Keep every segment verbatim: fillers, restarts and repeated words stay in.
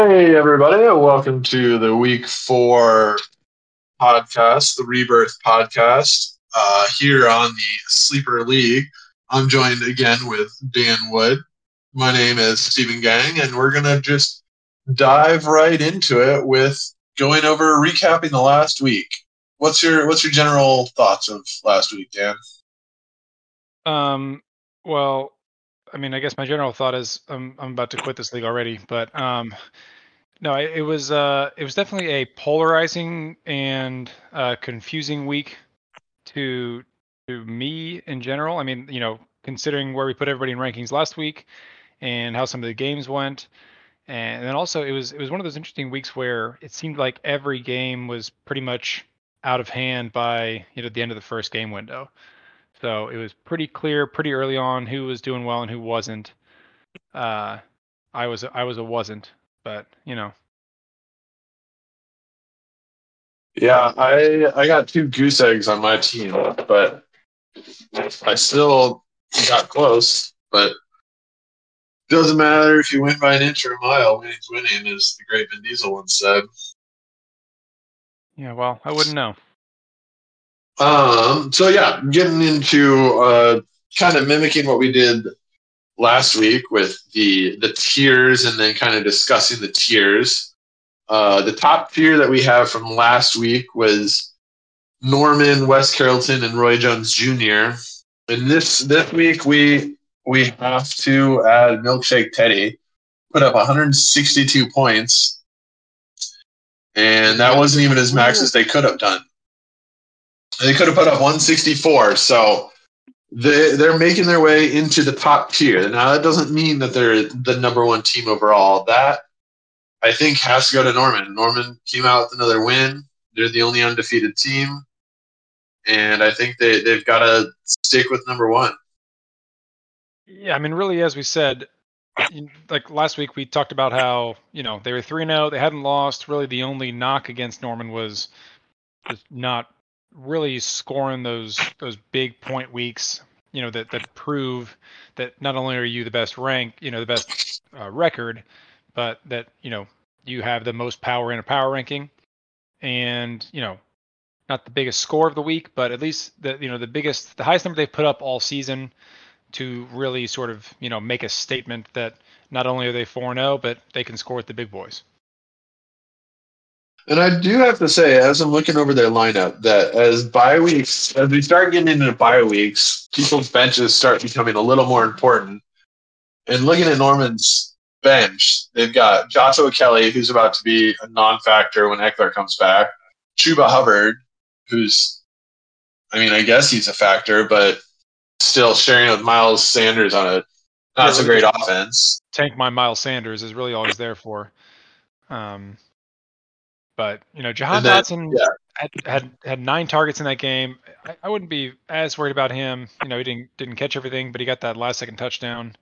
Hey, everybody, welcome to the week four podcast, the Rebirth podcast, uh, here on the Sleeper League. I'm joined again with Dan Wood. My name is Stephen Gang, and we're going to just dive right into it with going over recapping the last week. What's your what's your general thoughts of last week, Dan? Um, well, I mean, I guess my general thought is I'm I'm about to quit this league already, but um, no, it, it was uh, it was definitely a polarizing and uh, confusing week to to me in general. I mean, you know, considering where we put everybody in rankings last week and how some of the games went, and then also it was it was one of those interesting weeks where it seemed like every game was pretty much out of hand by you know the end of the first game window. So it was pretty clear pretty early on who was doing well and who wasn't. Uh, I was I was a wasn't, but you know. Yeah, I I got two goose eggs on my team, but I still got close. But doesn't matter if you win by an inch or a mile, winning's winning, as the great Vin Diesel once said. Yeah, well, I wouldn't know. Um, so yeah, getting into uh, kind of mimicking what we did last week with the the tiers, and then kind of discussing the tiers. Uh, the top tier that we have from last week was Norman, Wes Carrollton, and Roy Jones Junior And this this week we we have to add Milkshake Teddy, put up one hundred sixty-two points, and that wasn't even as max as they could have done. They could have put up one sixty-four. So they they're making their way into the top tier. Now that doesn't mean that they're the number one team overall. That I think has to go to Norman. Norman came out with another win. They're the only undefeated team, and I think they they've got to stick with number one. Yeah, I mean, really, as we said, like last week, we talked about how you know they were three and zero, they hadn't lost. Really, the only knock against Norman was just not really scoring those those big point weeks. You know that that prove that not only are you the best rank, you know, the best uh, record, but that you know you have the most power in a power ranking, and you know not the biggest score of the week, but at least the you know the biggest, the highest number they've put up all season to really sort of you know make a statement that not only are they four and zero, but they can score with the big boys. And I do have to say, as I'm looking over their lineup, that as bye weeks, as we start getting into bye weeks, people's benches start becoming a little more important. And looking at Norman's bench, they've got Joshua Kelly, who's about to be a non-factor when Eckler comes back. Chuba Hubbard, who's, I mean, I guess he's a factor, but still sharing with Miles Sanders on a Yeah, not so really great just offense. tank my Miles Sanders is really all he's there for. Um, but you know, Jahan And then, Dotson yeah, had had had nine targets in that game. I, I wouldn't be as worried about him. You know, he didn't didn't catch everything, but he got that last second touchdown.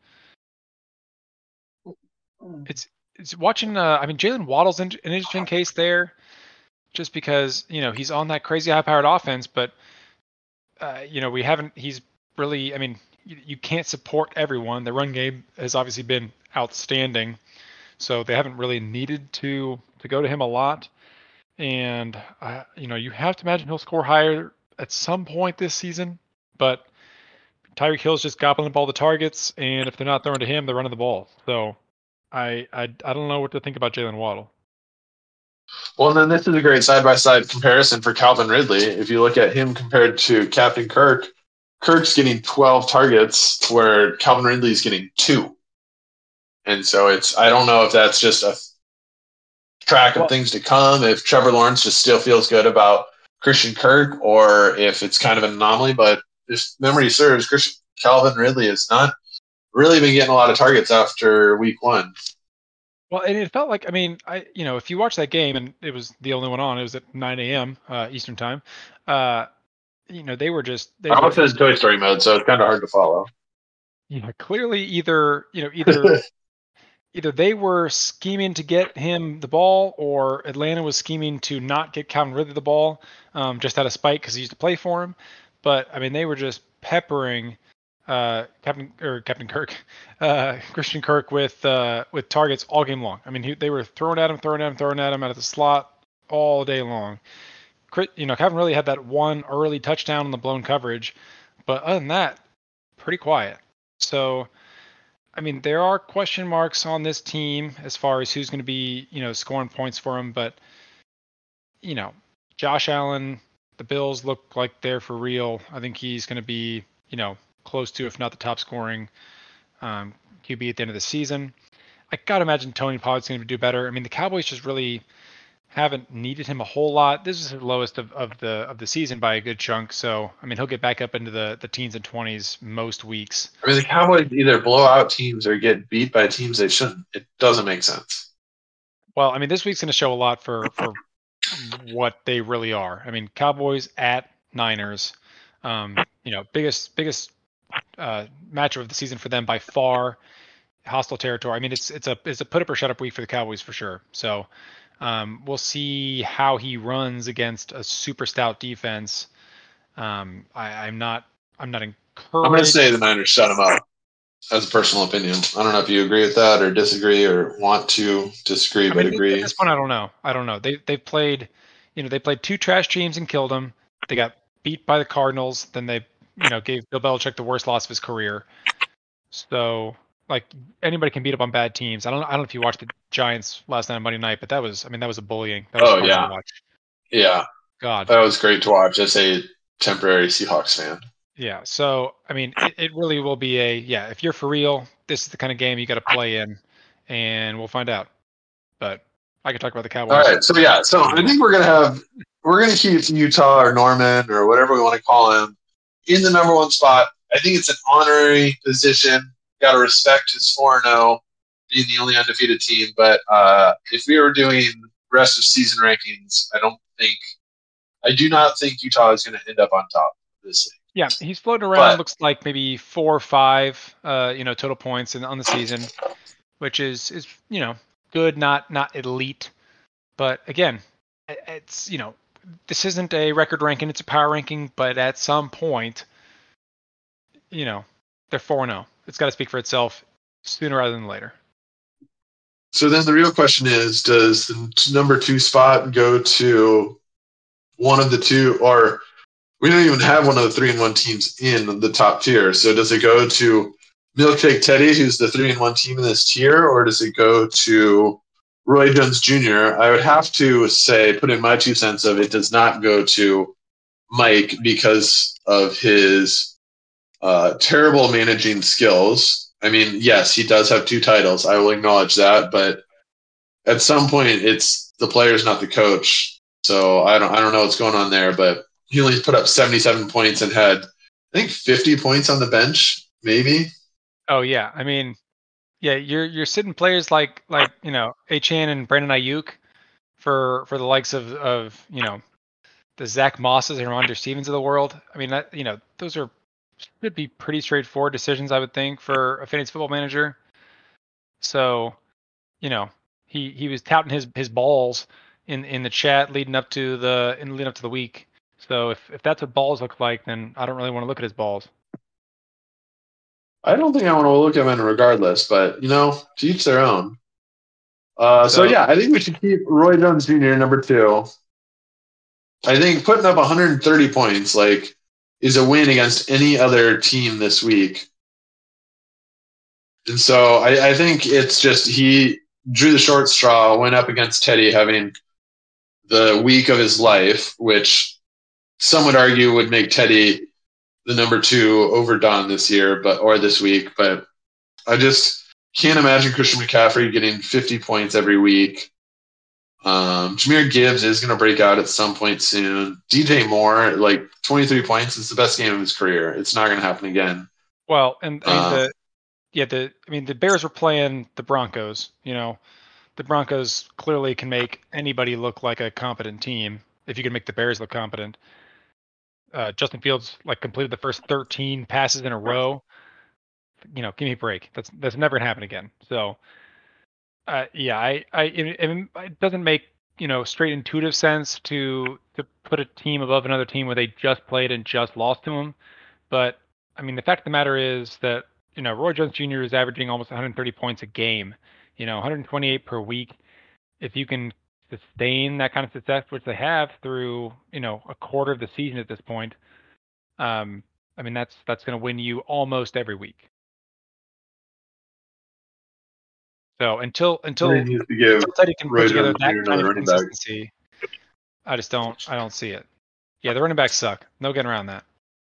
It's it's watching. Uh, I mean, Jalen Waddle's in, an interesting case there, just because you know he's on that crazy high-powered offense, but uh, you know we haven't. He's really. I mean, you, you can't support everyone. The run game has obviously been outstanding, so they haven't really needed to to go to him a lot. And uh, you know, you have to imagine he'll score higher at some point this season. But Tyreek Hill's just gobbling up all the targets, and if they're not throwing to him, they're running the ball. So I I, I don't know what to think about Jalen Waddle. well, and then this is a great side by side comparison for Calvin Ridley. If you look at him compared to Captain Kirk, Kirk's getting twelve targets where Calvin Ridley's getting two. And so it's, I don't know if that's just a track of Well, things to come, if Trevor Lawrence just still feels good about Christian Kirk, or if it's kind of an anomaly. But if memory serves, Christian, Calvin Ridley has not really been getting a lot of targets after week one. well, and it felt like I mean, I you know, if you watch that game and it was the only one on, it was at nine a m. Uh, Eastern time. Uh, you know, they were just they I were was in Toy Story mode, so it's kind of hard to follow. you know, clearly either you know either either they were scheming to get him the ball, or Atlanta was scheming to not get Calvin Ridley the ball, um, just out of spite because he used to play for him. But I mean, they were just peppering uh, Captain or Captain Kirk, uh, Christian Kirk with uh, with targets all game long. I mean, he, they were throwing at him, throwing at him, throwing at him out of the slot all day long. You know, haven't really had that one early touchdown on the blown coverage, but other than that, pretty quiet. So, I mean, there are question marks on this team as far as who's going to be, you know, scoring points for him. But, you know, Josh Allen, the Bills look like they're for real. I think he's going to be, you know, close to, if not the top scoring um, Q B at the end of the season. I got to imagine Tony Pollard's going to do better. I mean, the Cowboys just really haven't needed him a whole lot. This is the lowest of, of the of the season by a good chunk. So I mean, he'll get back up into the, the teens and twenties most weeks. I mean, the Cowboys either blow out teams or get beat by teams they shouldn't. It doesn't make sense. Well, I mean, this week's going to show a lot for for what they really are. I mean, Cowboys at Niners, um, you know, biggest biggest uh, matchup of the season for them by far. Hostile territory. I mean, it's it's a it's a put up or shut up week for the Cowboys for sure. So um, we'll see how he runs against a super stout defense. Um, I, I'm not I'm not encouraged. I'm going to say the Niners shut him up. As a personal opinion, I don't know if you agree with that or disagree or want to disagree, I but mean, agree. at this point, I don't know. I don't know. They they played, you know, they played two trash teams and killed them. They got beat by the Cardinals. Then they, you know, gave Bill Belichick the worst loss of his career. So, like, anybody can beat up on bad teams. I don't. I don't know if you watched the Giants last night on Monday night, but that was. I mean, that was a bullying. That was Oh fun yeah, to watch. yeah. God, that was great to watch as a temporary Seahawks fan. Yeah. So, I mean, it, it really will be a yeah. If you're for real, this is the kind of game you got to play in, and we'll find out. But I could talk about the Cowboys. All right. So yeah. So I think we're gonna have we're gonna keep Utah or Norman or whatever we want to call him in the number one spot. I think it's an honorary position. Got to respect his four and zero, being the only undefeated team. But uh, if we were doing rest of season rankings, I don't think I do not think Utah is going to end up on top of this league. Yeah, he's floating around. But, looks like maybe four or five, uh, you know, total points in, on the season, which is is you know good, not not elite. But again, it's you know this isn't a record ranking; it's a power ranking. But at some point, you know, they're four and zero. It's got to speak for itself sooner rather than later. So then the real question is: does the number two spot go to one of the two, or we don't even have one of the three and one teams in the top tier? So does it go to Milkshake Teddy, who's the three and one team in this tier, or does it go to Roy Jones Junior? I would have to say, put in my two cents of it does not go to Mike because of his uh, terrible managing skills. I mean, yes, he does have two titles. I will acknowledge that, but at some point, it's the players, not the coach. So I don't, I don't know what's going on there, but he only put up seventy-seven points and had, I think, fifty points on the bench, maybe. Oh yeah, I mean, yeah, you're you're sitting players like like you know Achane and Brandon Ayuk for for the likes of of you know the Zach Mosses and Ramondre Stevens of the world. I mean, that you know those are should be pretty straightforward decisions, I would think, for a fantasy football manager. So, you know, he he was touting his his balls in in the chat leading up to the in leading up to the week. So if if that's what balls look like, then I don't really want to look at his balls. I don't think I want to look at him regardless, but you know, to each their own. Uh, so, So yeah, I think we should keep Roy Jones Junior number two. I think putting up one hundred thirty points, like, is a win against any other team this week. And so I, I think it's just he drew the short straw, went up against Teddy having the week of his life, which some would argue would make Teddy the number two overdone this year, but or this week. But I just can't imagine Christian McCaffrey getting fifty points every week. Um, Jahmyr Gibbs is going to break out at some point soon. D J Moore, like twenty-three points, is the best game of his career. It's not going to happen again. well, and I mean Um, the yeah the I mean the Bears were playing the Broncos. You know, the Broncos clearly can make anybody look like a competent team if you can make the Bears look competent. Uh, Justin Fields like completed the first thirteen passes in a row. You know, give me a break. That's that's never gonna happen again. So, uh, yeah, I, I, it, it doesn't make you know straight intuitive sense to to put a team above another team where they just played and just lost to them. But I mean, the fact of the matter is that, you know, Roy Jones Junior is averaging almost one hundred thirty points a game, you know, one hundred twenty-eight per week. If you can sustain that kind of success, which they have through, you know, a quarter of the season at this point, um, I mean, that's that's going to win you almost every week. So until until Really needs to give until Teddy can put Roy together Jones that Junior kind another of running back. consistency, I just don't I don't see it. Yeah, the running backs suck. No getting around that.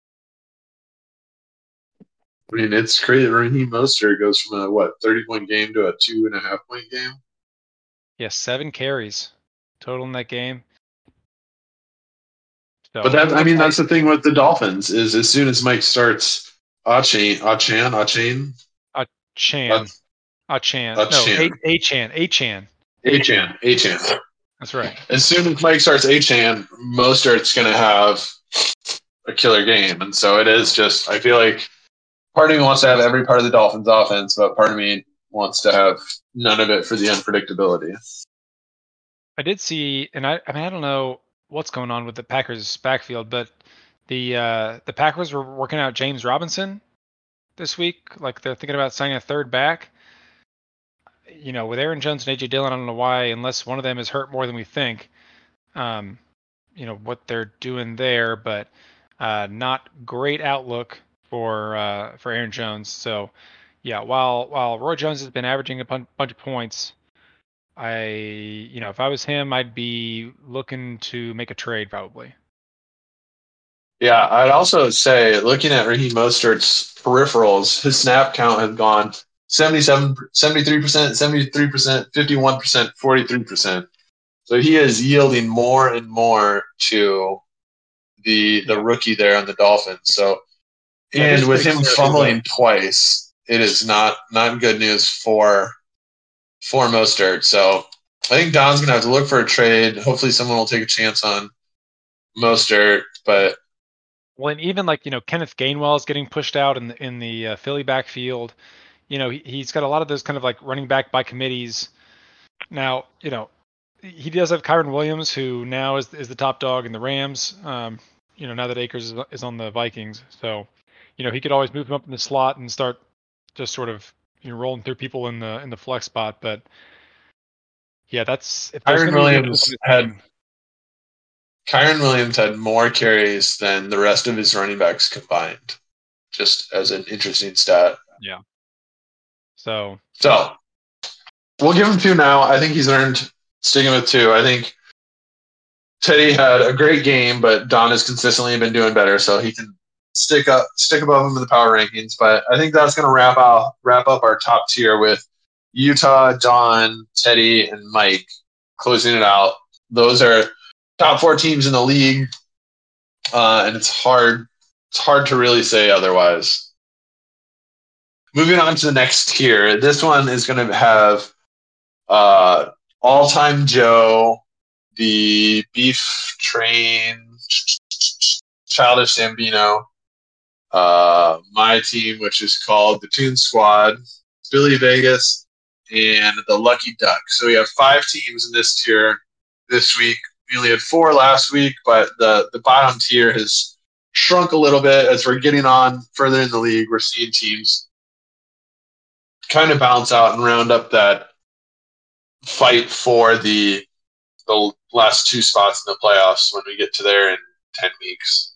I mean, it's crazy. Raheem Mostert goes from a what thirty point game to a two and a half point game. Yeah, seven carries total in that game. So, But that, I mean, I, that's the thing with the Dolphins is as soon as Mike starts, Achan, Achan, Achan, a Chan, a Chan, no, Achan, a a Chan, a Chan, Achan, Achan. That's right. As soon as Mike starts Achan, Mostert's going to have a killer game, and so it is just. I feel like part of me wants to have every part of the Dolphins' offense, but part of me wants to have none of it for the unpredictability. I did see, and I, I mean, I don't know what's going on with the Packers' backfield, but the uh, the Packers were working out James Robinson this week. Like they're thinking about signing a third back. You know, with Aaron Jones and A J Dillon, I don't know why, unless one of them is hurt more than we think. Um, you know what they're doing there, but uh, not great outlook for uh, for Aaron Jones. So, yeah, while while Roy Jones has been averaging a bunch of points, I, you know, if I was him, I'd be looking to make a trade probably. Yeah, I'd also say looking at Raheem Mostert's peripherals, his snap count has gone seventy-seven, seventy-three percent, seventy-three percent, fifty-one percent, forty-three percent. So he is yielding more and more to the the Yeah. rookie there on the Dolphins. So, Yeah, and with him clear, fumbling twice, it is not not good news for for Mostert. So I think Don's gonna have to look for a trade. Hopefully, someone will take a chance on Mostert, but. Well, and even like, you know, Kenneth Gainwell is getting pushed out in the in the uh, Philly backfield. You know, he, he's got a lot of those kind of like running back by committees. Now, you know, he does have Kyron Williams, who now is is the top dog in the Rams. Um, you know, now that Akers is, is on the Vikings, so you know he could always move him up in the slot and start just sort of, you know, rolling through people in the in the flex spot. But yeah, that's if there's Kyron going to be Williams weakness in this had team. Kyron Williams had more carries than the rest of his running backs combined. Just as an interesting stat. Yeah. So. So we'll give him two now. I think he's earned sticking with two. I think Teddy had a great game, but Don has consistently been doing better, so he can stick up stick above him in the power rankings. But I think that's going to wrap out wrap up our top tier with Utah, Don, Teddy, and Mike closing it out. Those are top four teams in the league, uh, and it's hard it's hard to really say otherwise. Moving on to the next tier, this one is going to have uh, all-time Joe, the Beef Train, Childish Gambino, uh, my team, which is called the Toon Squad, Billy Vegas, and the Lucky Duck. So we have five teams in this tier this week. We only had four last week, but the, the bottom tier has shrunk a little bit as we're getting on further in the league. We're seeing teams kind of balance out and round up that fight for the the last two spots in the playoffs when we get to there in ten weeks.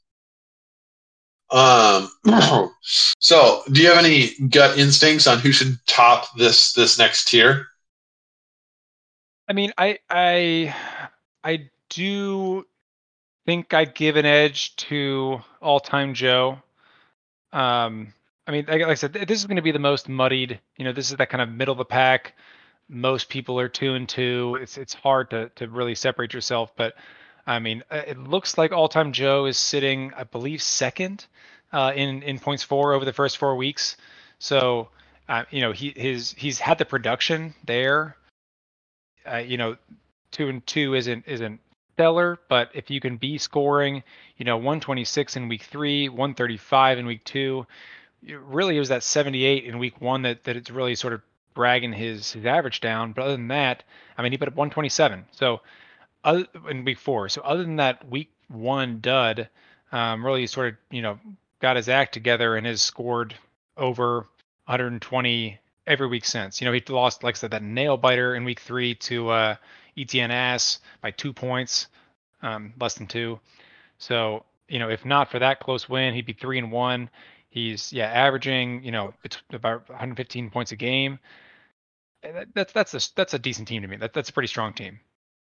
Um, so do you have any gut instincts on who should top this this next tier? I mean, I I I do think I'd give an edge to all-time Joe. Um, I mean, like, like I said, this is going to be the most muddied. You know, this is that kind of middle of the pack. Most people are two and two. It's it's hard to to really separate yourself. But I mean, uh, it looks like all-time Joe is sitting, I believe, second uh, in in points for over the first four weeks. So, uh, you know, he his he's had the production there. Uh, you know, two and two isn't isn't stellar, but if you can be scoring, you know, one twenty-six in week three, one thirty-five in week two, it really it was that seventy-eight in week one that that it's really sort of bragging his his average down. But other than that, I mean, he put up one twenty-seven. So other, in week four. So other than that week one dud, um, really sort of, you know, got his act together and has scored over one hundred twenty every week since. You know, he lost, like I said, that nail biter in week three to uh, Etienne Ass by two points, um, less than two. So, you know, if not for that close win, he'd be three and one. He's yeah averaging, you know, it's about one hundred fifteen points a game. That, that's that's a that's a decent team to me. That that's a pretty strong team.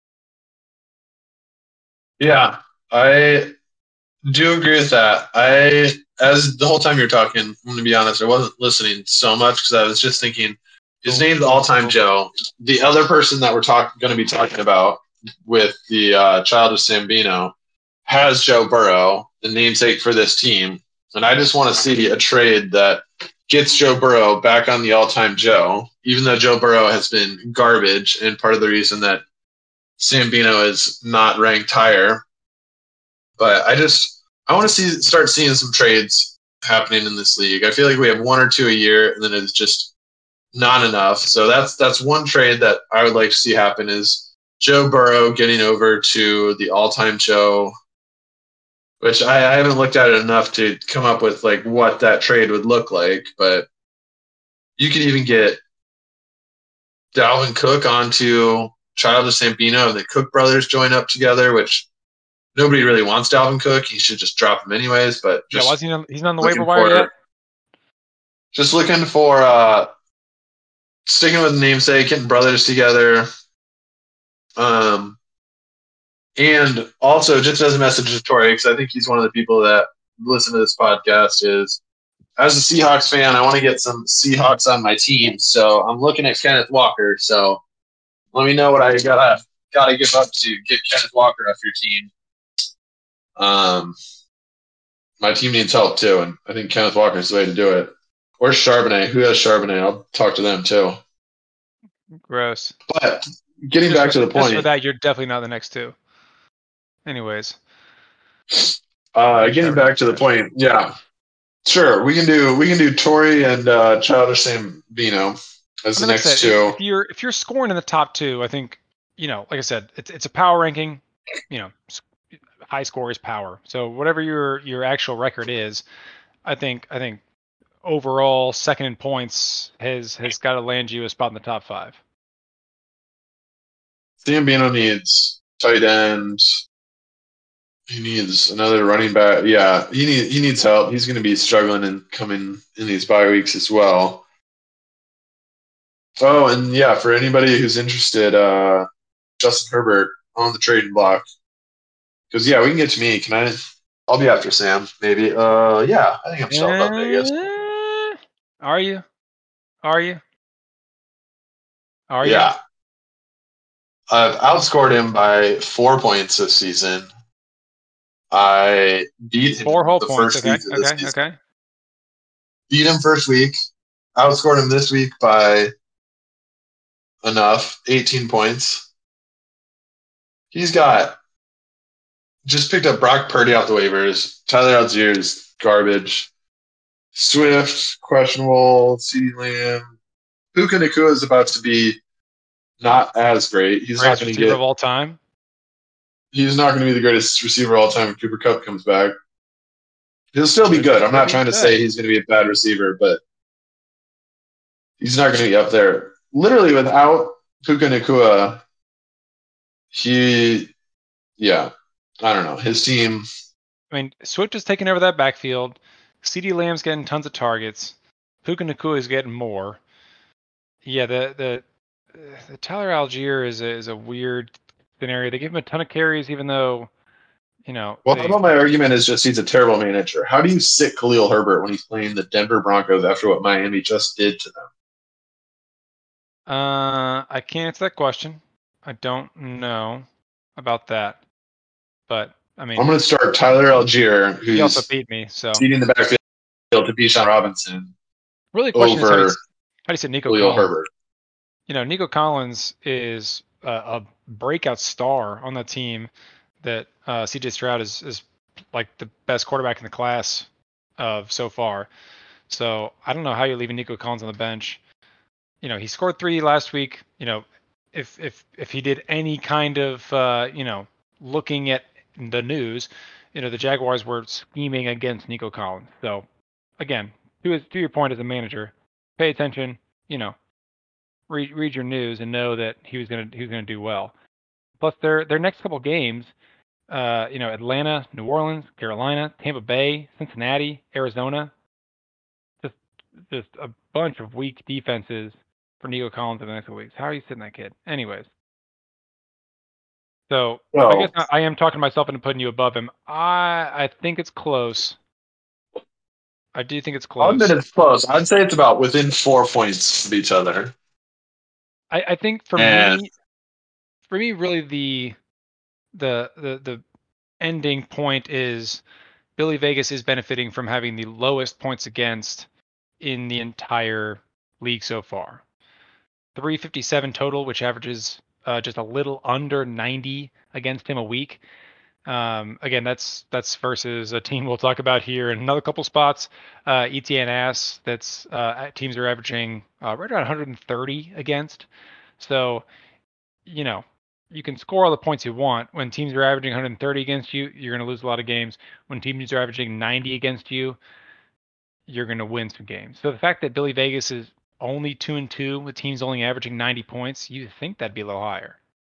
Yeah, I do agree with that. I, as the whole time you're talking, I'm going to be honest, I wasn't listening so much because I was just thinking, his name's All Time Joe. The other person that we're talk, going to be talking about with the uh, Child of Sambino has Joe Burrow, the namesake for this team. And I just want to see a trade that gets Joe Burrow back on the all-time Joe, even though Joe Burrow has been garbage and part of the reason that Sambino is not ranked higher. But I just I want to see start seeing some trades happening in this league. I feel like we have one or two a year, and then it's just not enough. So that's that's one trade that I would like to see happen is Joe Burrow getting over to the all-time Joe, which I, I haven't looked at it enough to come up with like what that trade would look like. But you could even get Dalvin Cook onto Child of Sambino, and the Cook brothers join up together, which nobody really wants Dalvin Cook. He should just drop him anyways. But just yeah, was he on, he's not on the waiver wire for, yet? Just looking for uh, sticking with the namesake, getting brothers together. Um, and also, just as a message to Tori, because I think he's one of the people that listen to this podcast, is as a Seahawks fan, I want to get some Seahawks on my team. So I'm looking at Kenneth Walker. So let me know what I gotta gotta give up to get Kenneth Walker off your team. Um, my team needs help too, and I think Kenneth Walker is the way to do it. Or Charbonnet. Who has Charbonnet? I'll talk to them too. Gross. But getting just back for, to the point, just for that, you're definitely not the next two. Anyways, uh, getting back to the point, yeah, sure, we can do we can do Torrey and uh, Childish Sambino as I mean, the next said, two. If you're if you're scoring in the top two, I think you know, like I said, it's it's a power ranking. You know, high score is power. So whatever your your actual record is, I think I think overall second in points has has got to land you a spot in the top five. Sambino needs tight end. He needs another running back. Yeah, he need, he needs help. He's going to be struggling and coming in these bye weeks as well. Oh, and yeah, for anybody who's interested, uh, Justin Herbert on the trading block. Because yeah, we can get to me. Can I? I'll be after Sam. Maybe. Uh, yeah, I think I'm still up Vegas. Are you? Are you? Are you? Yeah. I've outscored him by four points this season. I beat him four whole the points. first Okay. week of this Okay. season. Okay. Beat him first week. Outscored him this week by enough, eighteen points. He's got just picked up Brock Purdy off the waivers. Tyler Algier is garbage. Swift, questionable. CeeDee Lamb. Puka Nacua is about to be not as great. He's Greatest not going to receiver get of all time. He's not going to be the greatest receiver of all time when Cooper Kupp comes back. He'll still be good. I'm not trying to say he's going to be a bad receiver, but he's not going to be up there. Literally, without Puka Nacua, he, yeah, I don't know. His team. I mean, Swift is taking over that backfield. CeeDee Lamb's getting tons of targets. Puka Nacua is getting more. Yeah, the the, the Tyler Algier is a, is a weird scenario. They give him a ton of carries, even though, you know. Well, they, how about my argument is just he's a terrible manager. How do you sit Khalil Herbert when he's playing the Denver Broncos after what Miami just did to them? Uh, I can't answer that question. I don't know about that, but I mean, I'm going to start Tyler Algier, who's he also beat me. So feeding the backfield to Bijan Robinson. Really, the question over is how do, you, how do you say Nico Khalil Collins? Herbert. You know, Nico Collins is a, a breakout star on the team that uh, C J Stroud is is like the best quarterback in the class of so far. So I don't know how you're leaving Nico Collins on the bench. You know, he scored three last week. You know, if if if he did any kind of uh, you know looking at the news, you know, the Jaguars were scheming against Nico Collins. So, again, to his, to your point as a manager, pay attention. You know, read read your news and know that he was gonna he was gonna do well. Plus, their their next couple games, uh, you know, Atlanta, New Orleans, Carolina, Tampa Bay, Cincinnati, Arizona, just just a bunch of weak defenses for Nico Collins in the next couple weeks. How are you sitting that kid? Anyways. So I guess Well, I I am talking myself into putting you above him. I I think it's close. I do think it's I'll admit close. it's close. I'd say it's about within four points of each other. I, I think for And me, for me, really the the the the ending point is Billy Vegas is benefiting from having the lowest points against in the entire league so far. three fifty-seven total, which averages uh, just a little under ninety against him a week. Um, again, that's that's versus a team we'll talk about here in another couple spots. Uh, E T N S, that's uh, teams are averaging uh, right around one hundred thirty against. So, you know, you can score all the points you want. When teams are averaging one hundred thirty against you, you're going to lose a lot of games. When teams are averaging ninety against you, you're going to win some games. So the fact that Billy Vegas is only two and two with teams only averaging ninety points, you think that'd be a little higher.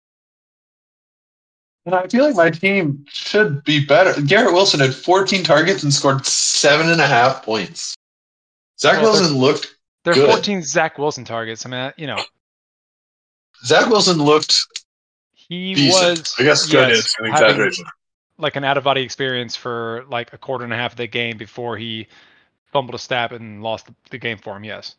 And I feel like my team should be better. Garrett Wilson had fourteen targets and scored seven and a half points. Zach Well, Wilson looked There are good. fourteen Zach Wilson targets. I mean, you know, Zach Wilson looked he decent. was I guess good yes is an having exaggeration. like an out of body experience for like a quarter and a half of the game before he fumbled a snap and lost the, the game for him. Yes.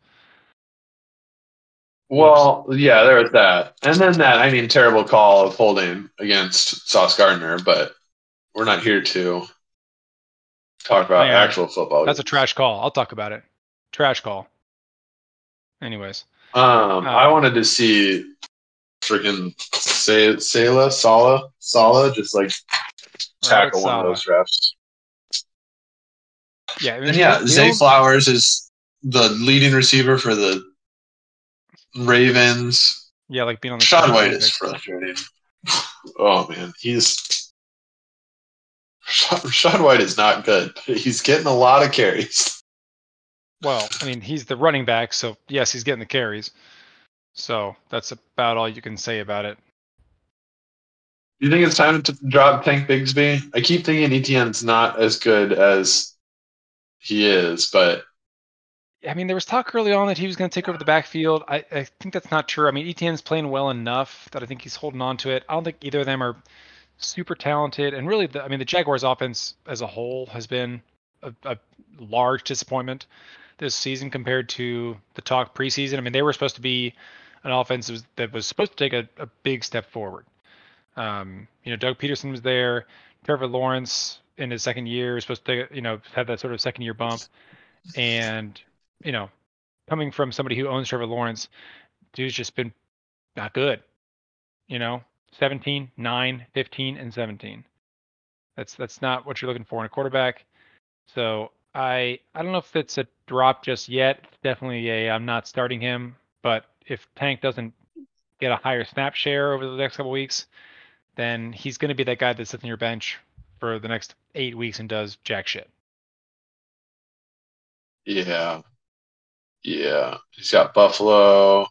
Whoops. Well, yeah, there was that. And then that, I mean, terrible call of holding against Sauce Gardner, but we're not here to talk about I am. actual football. That's a trash call. I'll talk about it. Trash call. Anyways. Um, I Uh, wanted to see freaking Say Sala, Sala, Sala, just like Robert tackle one of Sala. those refs. Yeah. I mean, And the, yeah, the Zay only, Flowers is the leading receiver for the Ravens. yeah, like being on the Sean second White round is pick. frustrating. Oh man, he's Sean White is not good, but he's getting a lot of carries. Well, I mean, he's the running back, so yes, he's getting the carries. So that's about all you can say about it. Do you think it's time to drop Tank Bigsby? I keep thinking Etienne's not as good as he is, but I mean, there was talk early on that he was going to take over the backfield. I, I think that's not true. I mean, Etienne's playing well enough that I think he's holding on to it. I don't think either of them are super talented. And really, the, I mean, the Jaguars' offense as a whole has been a, a large disappointment this season compared to the talk preseason. I mean, they were supposed to be an offense that was, that was supposed to take a, a big step forward. Um, you know, Doug Peterson was there. Trevor Lawrence in his second year was supposed to, you know, have that sort of second year bump. And, you know, coming from somebody who owns Trevor Lawrence, dude's just been not good. You know, seventeen, nine, fifteen, and seventeen. That's that's not what you're looking for in a quarterback. So I I don't know if it's a drop just yet. It's definitely a I'm not starting him. But if Tank doesn't get a higher snap share over the next couple weeks, then he's going to be that guy that sits on your bench for the next eight weeks and does jack shit. yeah, yeah. He's got Buffalo.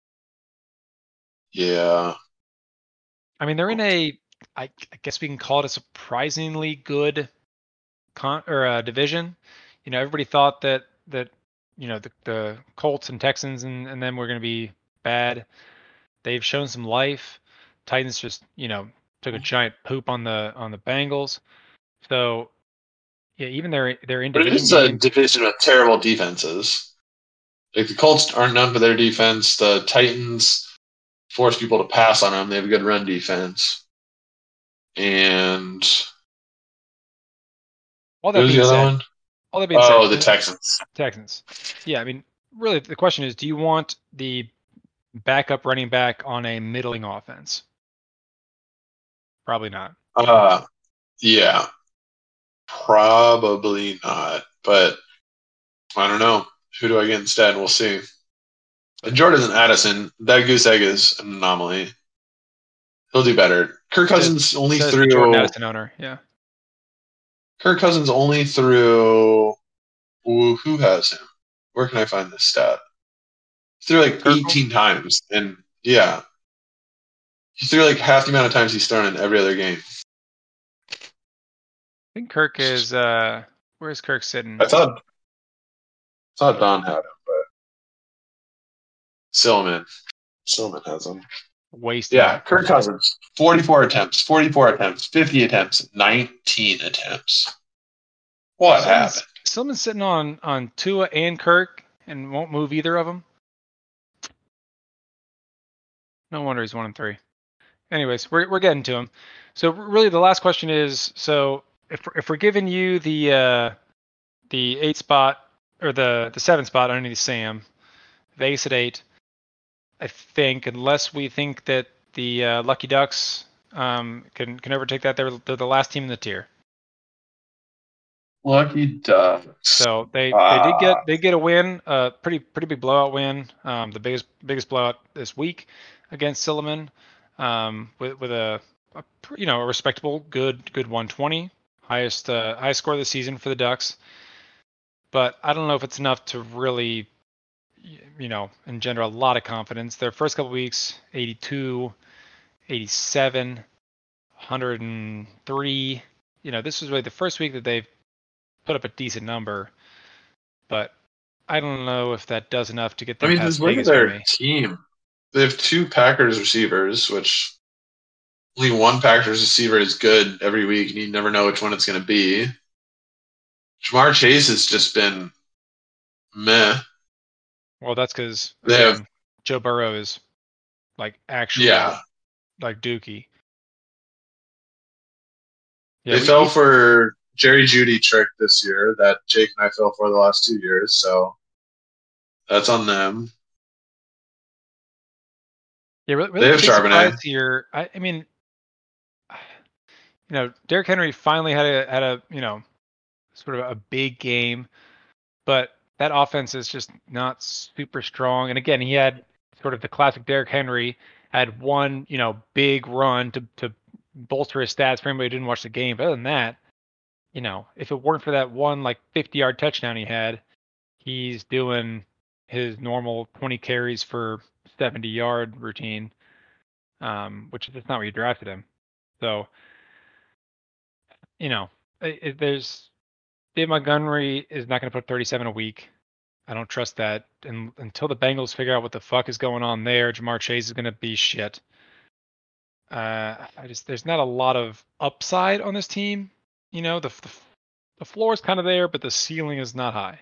Yeah. I mean, they're in a I, I guess we can call it a surprisingly good con or uh, division. You know, everybody thought that that you know the the Colts and Texans and and them were going to be bad. They've shown some life. Titans just you know took a giant poop on the on the Bengals. So yeah, even their their in But it division is a games. division with terrible defenses. Like the Colts aren't known for their defense. The Titans force people to pass on them. They have a good run defense. And All that who's the being other said, one? all that being Oh, said, the Texans. Texans. Yeah, I mean, really, the question is, do you want the backup running back on a middling offense? Probably not. Uh, yeah, probably not. But I don't know. Who do I get instead? We'll see. And Jordan Addison, that goose egg is an anomaly. He'll do better. Kirk Says, Cousins only says the Jordan threw Addison owner. Yeah. Kirk Cousins only threw. Ooh, who has him? Where can I find this stat? He threw like Kirkle? eighteen times, and yeah, he threw like half the amount of times he's thrown in every other game. I think Kirk is. Uh, where's Kirk sitting? I thought, I thought Don had him, but Silman, Silman has him. Wasting. Yeah, Kirk Cousins, forty-four attempts, forty-four attempts, fifty attempts, nineteen attempts. What Silman's, happened? Silman's sitting on on Tua and Kirk and won't move either of them. No wonder he's one and three. Anyways, we're we're getting to him. So really, the last question is: so if if we're giving you the uh, the eight spot or the the seven spot underneath Sam, Vegas at eight, I think, unless we think that the uh, Lucky Ducks um, can can overtake that, they're they're the last team in the tier. Lucky Ducks. So they, uh, they did get they get a win, a uh, pretty pretty big blowout win, um, the biggest biggest blowout this week against Silliman, um, with with a, a you know a respectable good good one twenty, highest uh, highest score of the season for the Ducks. But I don't know if it's enough to really, you know, engender a lot of confidence. Their first couple weeks, eighty-two, eighty-seven, one hundred three. You know, this was really the first week that they've put up a decent number, but I don't know if that does enough to get them I mean, past just look at Vegas for their me. team. They have two Packers receivers, which only one Packers receiver is good every week, and you never know which one it's going to be. Ja'Marr Chase has just been meh. Well, that's because They again, have, Joe Burrow is like actual yeah, like Dookie. Yeah, they we, fell we for Jerry Judy trick this year that Jake and I fell for the last two years, so that's on them. yeah really, They really the have big Charbonnet. surprise here. I, I mean, you know, Derrick Henry finally had a had a you know sort of a big game, but that offense is just not super strong. And again, he had sort of the classic Derrick Henry, had one, you know, big run to to bolster his stats for anybody who didn't watch the game. But other than that, you know, if it weren't for that one like fifty yard touchdown he had, he's doing his normal twenty carries for seventy yard routine, um, which is just not what you drafted him. So, you know, it, it, there's Dave Montgomery is not going to put thirty-seven a week. I don't trust that. And until the Bengals figure out what the fuck is going on there, Ja'Marr Chase is going to be shit. Uh, I just there's not a lot of upside on this team. You know, the the, the floor is kind of there, but the ceiling is not high.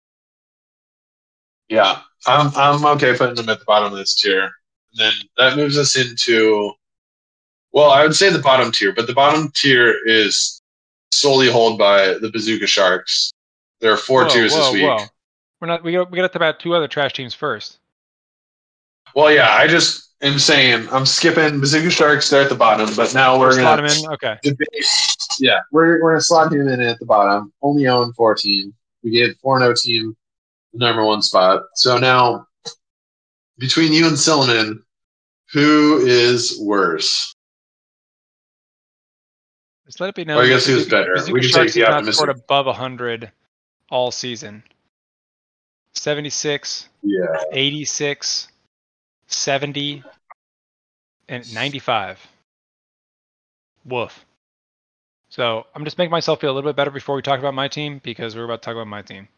Yeah, I'm I'm okay putting them at the bottom of this tier. And then that moves us into, well, I would say the bottom tier, but the bottom tier is solely held by the Bazooka Sharks. There are four Whoa, tiers this whoa, week. whoa! We're not. We got we got to about two other trash teams first. Well, yeah, I just am saying I'm skipping Bazooka Sharks. They're at the bottom, but now we're We're slot gonna them in. Okay. debate. Yeah, we're we're gonna slot him in at the bottom. Only own fourteen. We gave four no team the number one spot. So now between you and Silliman, who is worse? Just let it be Or I known that guess who's Bazooka, better? We Bazooka can take Sharks the has not scored optimistic. above one hundred all season. seventy-six, Yeah. eighty-six, seventy, and ninety-five. Woof. So I'm just making myself feel a little bit better before we talk about my team because we're about to talk about my team.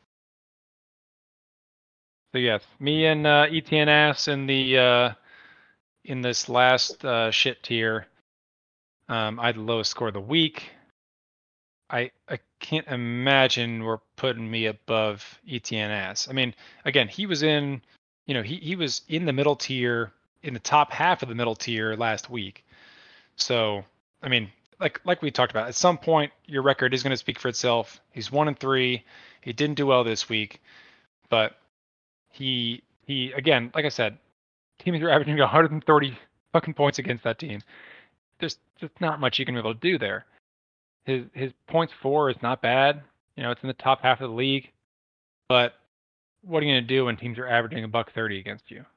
So yes, me and uh, E T N ass in the uh, in this last uh, shit tier. Um, I had the lowest score of the week. I I can't imagine we're putting me above E T N ass. I mean, again, he was in, you know, he he was in the middle tier, in the top half of the middle tier last week. So I mean, like like we talked about, at some point your record is going to speak for itself. He's one and three. He didn't do well this week, but he he again, like I said, teams are averaging one hundred thirty fucking points against that team. There's just not much you can be able to do there. His his points for is not bad. You know, it's in the top half of the league. But what are you going to do when teams are averaging a buck thirty against you?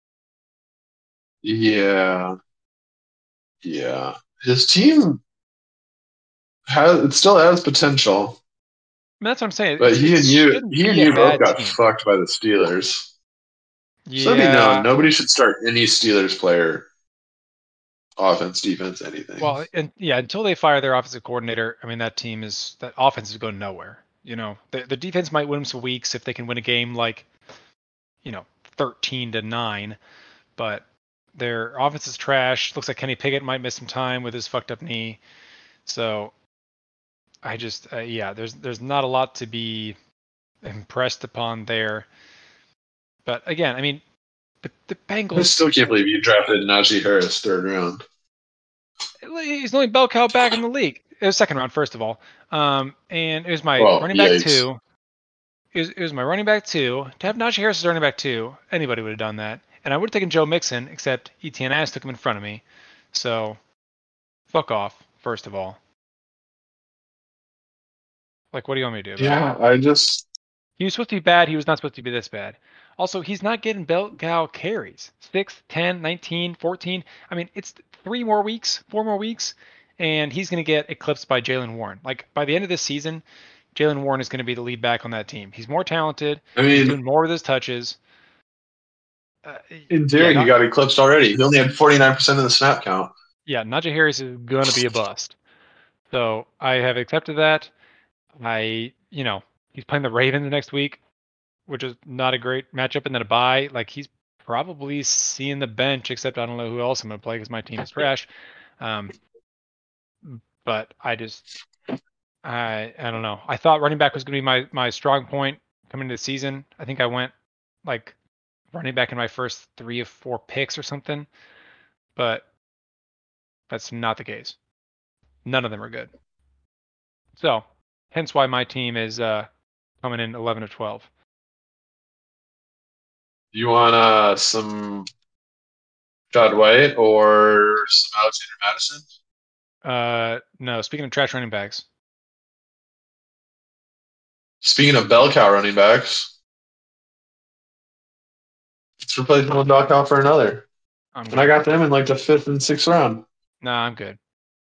Yeah. Yeah. His team has it still has potential. I mean, that's what I'm saying. But It, he it and you, shouldn't he and be a you both bad got team. fucked by the Steelers. So let me know. Yeah. Nobody should start any Steelers player, offense, defense, anything. Well, and yeah, until they fire their offensive coordinator, I mean, that team is that offense is going nowhere. You know, the the defense might win them some weeks if they can win a game like, you know, thirteen to nine, but their offense is trash. Looks like Kenny Pickett might miss some time with his fucked up knee. So I just, uh, yeah, there's there's not a lot to be impressed upon there. But again, I mean, the, the I Bengals, still can't believe you drafted Najee Harris third round. he's the only bell cow back in the league. It was second round, first of all. Um, and it was my Well, running back yikes. two. It was, it was my running back two. To have Najee Harris as running back two, anybody would have done that. And I would have taken Joe Mixon, except Etienne Ass took him in front of me. So, fuck off, first of all. Like, what do you want me to do about it? Yeah, I just He was supposed to be bad. He was not supposed to be this bad. Also, he's not getting bell cow carries. six, ten, nineteen, fourteen. I mean, it's three more weeks, four more weeks, and he's going to get eclipsed by Jalen Warren. Like, by the end of this season, Jalen Warren is going to be the lead back on that team. He's more talented. I He's mean, doing more with his touches. Uh, in yeah, theory, he not got eclipsed already. He only had forty-nine percent of the snap count. yeah, Najee Harris is going to be a bust. So I have accepted that. I, you know, he's playing the Ravens next week, which is not a great matchup, and then a bye. Like he's probably seeing the bench, except I don't know who else I'm going to play because my team is trash. Um, but I just, I, I don't know. I thought running back was going to be my my strong point coming into the season. I think I went like running back in my first three of four picks or something, but that's not the case. None of them are good. So, hence why my team is uh, coming in eleven or twelve. You want uh, some Chad White or some Alexander Madison? Uh, no, speaking of trash running backs, Speaking of bell cow running backs, let's replace one bell cow for another. I'm And I good. got them in like the fifth and sixth round. Nah, I'm good.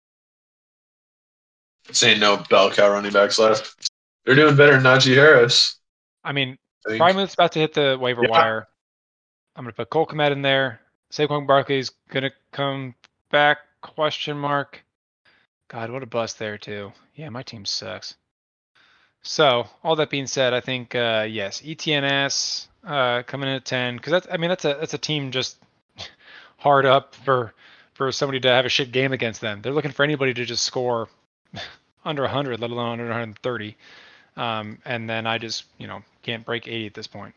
Saying no bell cow running backs left. They're doing better than Najee Harris, I mean, I think. Frymuth's about to hit the waiver Yeah. wire. I'm gonna put Cole Kmet in there. Saquon Barkley's gonna come back? Question mark. God, what a bust there too. Yeah, my team sucks. So, all that being said, I think uh, yes, E T N S uh, coming in at ten because that's I mean that's a that's a team just hard up for for somebody to have a shit game against them. They're looking for anybody to just score under one hundred, let alone under one hundred thirty. Um, and then I just you know can't break eighty at this point.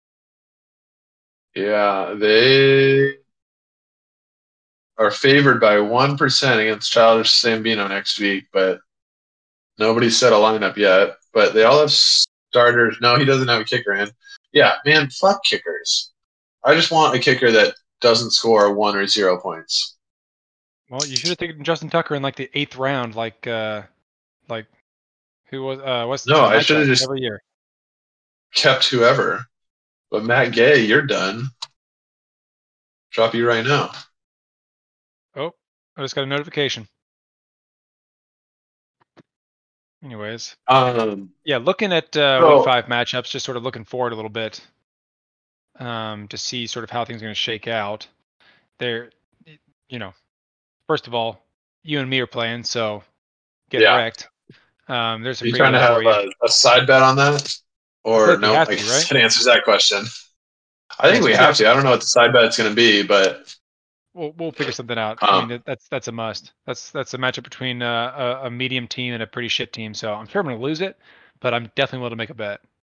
Yeah, they are favored by one percent against Childish Sambino next week, but nobody's set a lineup yet. But they all have starters. No, he doesn't have a kicker in. Yeah, man, fuck kickers. I just want a kicker that doesn't score one or zero points. Well, you should have taken Justin Tucker in like the eighth round, like uh, like who was uh, Weston No, I Smith should have does just every year. kept whoever. But Matt Gay, you're done. Drop you right now. Oh, I just got a notification. Anyways, Um, yeah, looking at uh, so, week five matchups, just sort of looking forward a little bit um, to see sort of how things are going to shake out. There, you know, first of all, you and me are playing, so get yeah. wrecked. Um, there's a Are you free trying to hit have for you. a, a side bet on that? I feel Or like we no? have I to, right? guess that answers that question. I think Yes, we we have have to. I don't know what the side bet's going to be, but We'll we'll figure something out. I um, mean, that, that's that's a must. That's that's a matchup between uh, a, a medium team and a pretty shit team. So I'm sure I'm going to lose it, but I'm definitely willing to make a bet.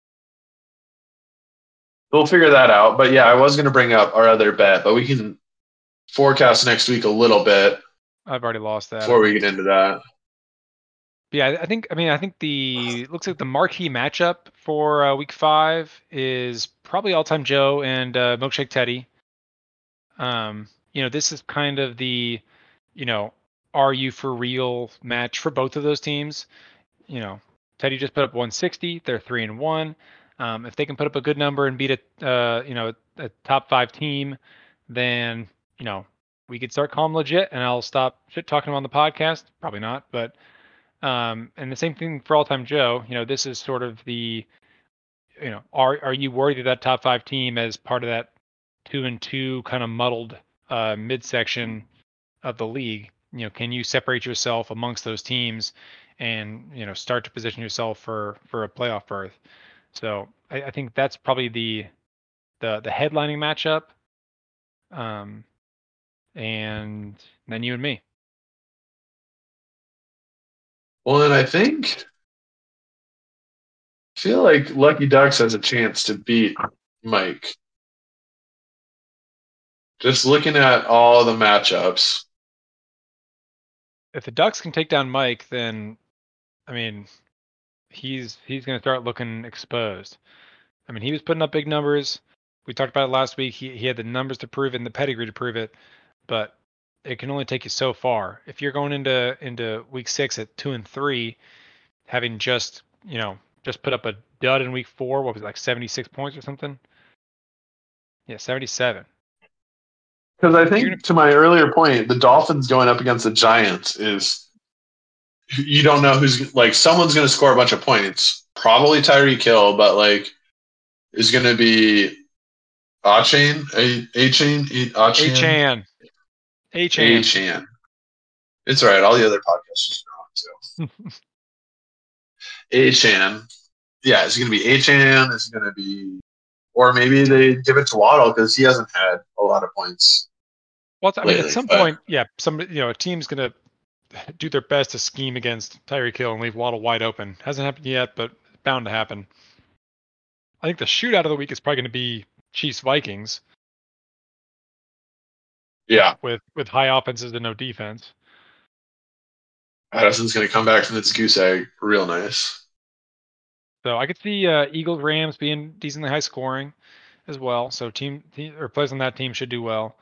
we'll figure that out. But yeah, I was going to bring up our other bet, but we can forecast next week a little bit I've already lost that, I before we think. get into that. But yeah, I think I mean I think the looks like the marquee matchup for uh, week five is probably all time Joe and uh, Milkshake Teddy. Um, you know, this is kind of the, you know, are you for real match for both of those teams. You know, Teddy just put up one sixty. They're three and one. Um, if they can put up a good number and beat a, uh, you know, a top five team, then you know we could start calling legit, and I'll stop shit talking them on the podcast. Probably not, but Um, and the same thing for All Time Joe. You know, this is sort of the, you know, are are you worried of that top five team as part of that two and two kind of muddled uh, midsection of the league? You know, can you separate yourself amongst those teams and, you know, start to position yourself for for a playoff berth? So I, I think that's probably the the the headlining matchup. Um, and then you and me. Well, then I think I feel like Lucky Ducks has a chance to beat Mike. Just looking at all the matchups. If the Ducks can take down Mike, then I mean, he's he's going to start looking exposed. I mean, he was putting up big numbers. We talked about it last week. He he had the numbers to prove it and the pedigree to prove it, but it can only take you so far. If you're going into into week six at two and three, having just you know just put up a dud in week four, what was it, like seventy-six points or something? Yeah, seventy-seven. Because I You're gonna think, to my earlier point, the Dolphins going up against the Giants is you don't know who's like someone's going to score a bunch of points. Probably Tyreek Hill, but like is going to be Achane, A Achane, Achane, Achane. Achane. Achane. It's all right. All the other podcasts just wrong too. Achane. Yeah, it's going to be Achane. It's going to be, or maybe they give it to Waddle because he hasn't had a lot of points. Well, I mean, at Lately, some but point, yeah, some you know, a team's gonna do their best to scheme against Tyreek Hill and leave Waddle wide open. Hasn't happened yet, but it's bound to happen. I think the shootout of the week is probably going to be Chiefs Vikings. yeah, with with high offenses and no defense. Addison's going to come back from its goose egg real nice. So I could see uh, Eagles Rams being decently high scoring as well. So team, team or players on that team should do well.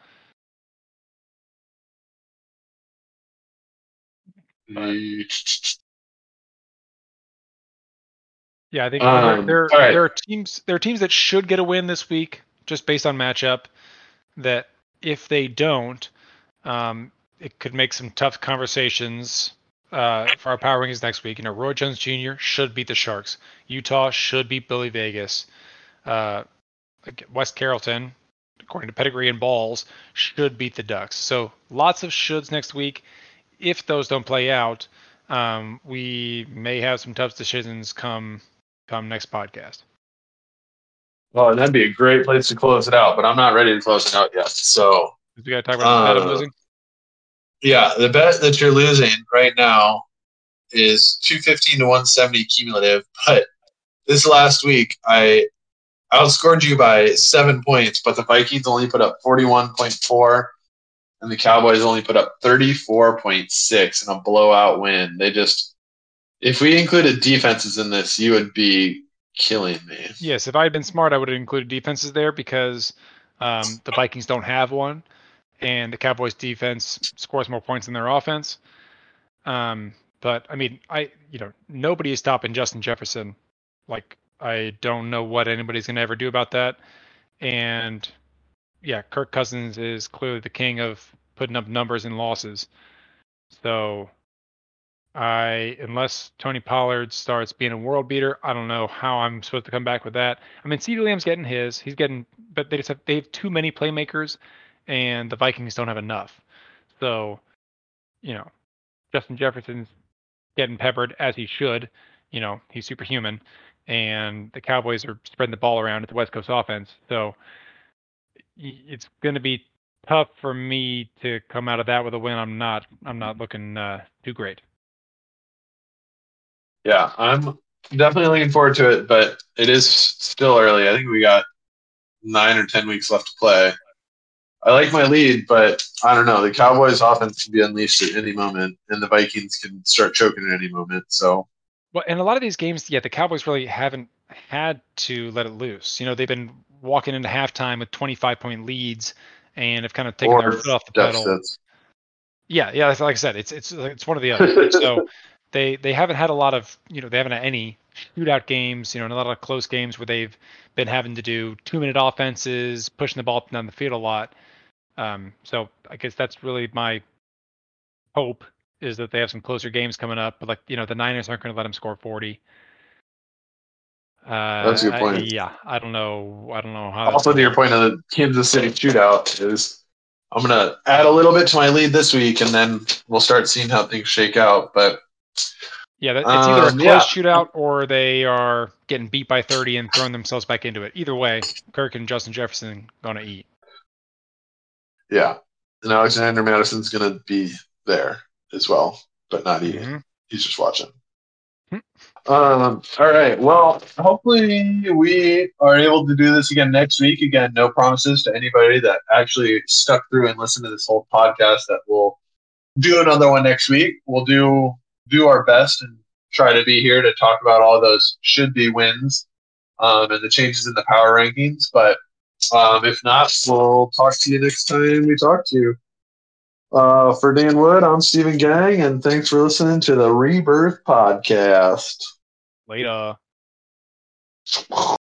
But yeah, I think I mean there Um, there all right. there are teams there are teams that should get a win this week just based on matchup. That if they don't, um, it could make some tough conversations uh, for our power rankings next week. You know, Roy Jones Junior should beat the Sharks. Utah should beat Billy Vegas. Uh, West Carrollton, according to pedigree and balls, should beat the Ducks. So lots of shoulds next week. If those don't play out, um, we may have some tough decisions come come next podcast. Well, and that'd be a great place to close it out, but I'm not ready to close it out yet. So We got to talk about the bet I'm uh, losing. yeah, the bet that you're losing right now is two fifteen to one seventy cumulative. But this last week, I outscored you by seven points, but the Vikings only put up forty-one point four, and the Cowboys only put up thirty-four point six in a blowout win. They just, if we included defenses in this, you would be killing me. Yes, if I had been smart, I would have included defenses there because um, the Vikings don't have one, and the Cowboys defense scores more points than their offense. Um, but I mean, I you know nobody is stopping Justin Jefferson. Like I don't know what anybody's gonna ever do about that. And yeah, Kirk Cousins is clearly the king of putting up numbers and losses. So I, unless Tony Pollard starts being a world beater, I don't know how I'm supposed to come back with that. I mean, CeeDee Lamb's getting his. He's getting, but they just have they have too many playmakers, and the Vikings don't have enough. So you know, Justin Jefferson's getting peppered as he should. You know, he's superhuman, and the Cowboys are spreading the ball around at the West Coast offense. So it's going to be tough for me to come out of that with a win. I'm not. I'm not looking uh, too great. Yeah, I'm definitely looking forward to it, but it is still early. I think we got nine or ten weeks left to play. I like my lead, but I don't know. The Cowboys' offense can be unleashed at any moment, and the Vikings can start choking at any moment. So, Well, and a lot of these games, yeah, the Cowboys really haven't had to let it loose. You know, they've been walking into halftime with twenty-five point leads and have kind of taken their or foot off the pedal. deficits. Yeah, yeah, like I said, it's it's it's one or the other. So they they haven't had a lot of you know they haven't had any shootout games, you know, and a lot of close games where they've been having to do two minute offenses, pushing the ball down the field a lot. Um, so I guess that's really my hope is that they have some closer games coming up, but like you know the Niners aren't going to let them score forty. Uh, That's a good I- point. yeah, I don't know. I don't know how. That's Also, to gonna your work. point of the Kansas City shootout, is I'm gonna add a little bit to my lead this week, and then we'll start seeing how things shake out. But Yeah, that, it's either a um, close yeah, shootout or they are getting beat by thirty and throwing themselves back into it. Either way, Kirk and Justin Jefferson gonna eat. yeah, and Alexander Madison's gonna be there as well, but not eating. Mm-hmm. He's just watching. Um, all right. Well, hopefully we are able to do this again next week. Again, no promises to anybody that actually stuck through and listened to this whole podcast that we'll do another one next week. We'll do do our best and try to be here to talk about all those should be wins um, and the changes in the power rankings. But um, if not, we'll talk to you next time we talk to you. Uh, for Dan Wood, I'm Stephen Gang, and thanks for listening to the Rebirth Podcast. Later.